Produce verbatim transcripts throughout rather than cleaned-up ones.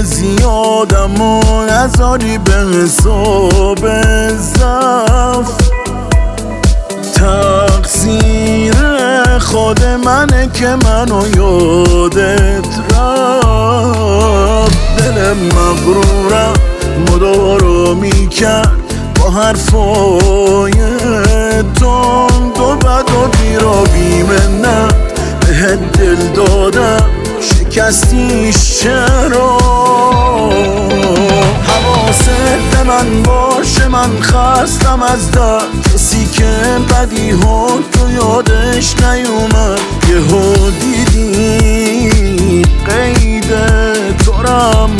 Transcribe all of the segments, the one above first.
زیادم و نذاری به حساب ضعف. تقصیر خود منه که منو یادت رفت. دل مغرورم مدارا میکرد با حرفای تند و بد و بیرا بیمنت بهت دل دادم شکستیش چرا؟ حواست به من باشه من خستم از درد، کسی که بدی ها تو یادش نیومد. یهو دیدی قید تو رم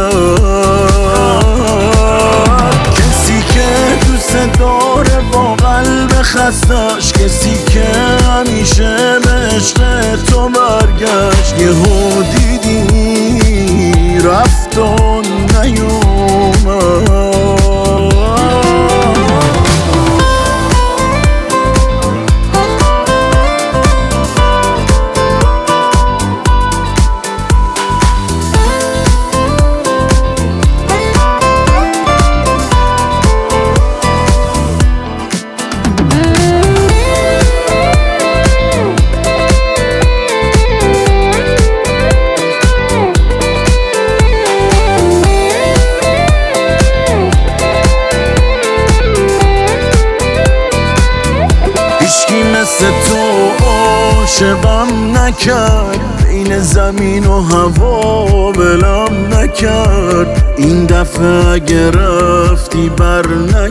زد، کسی که دوست داره با قلب خستش، کسی که همیشه به عشق تو برگشت. یهو دیدی رفت و نیومد. هیچکی مثل تو عاشقم نکرد، بین زمین و هوا ولم نکرد. این دفعه اگه رفتی بر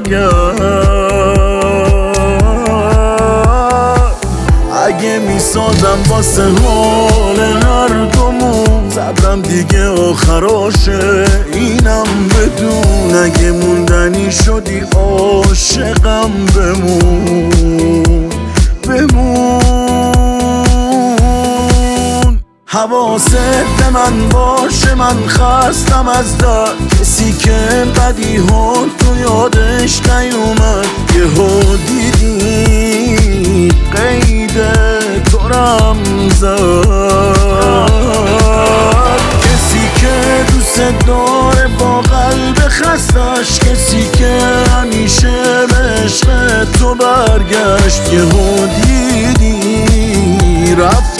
نگرد، اگه میسازم واسه حال هر دومون، صبرم دیگه آخراشه اینم بدون. اگه موندنی شدی عاشقم بمون بمون. حواست به من باشه من خستم از درد، کسی که بدی ها تو یادش نیومد. یهو دیدی قید تو رم زد، کسی که دوست داره با قلب خستش، کسی که همیشه به عشق تو برگشت. یهو دیدی رفت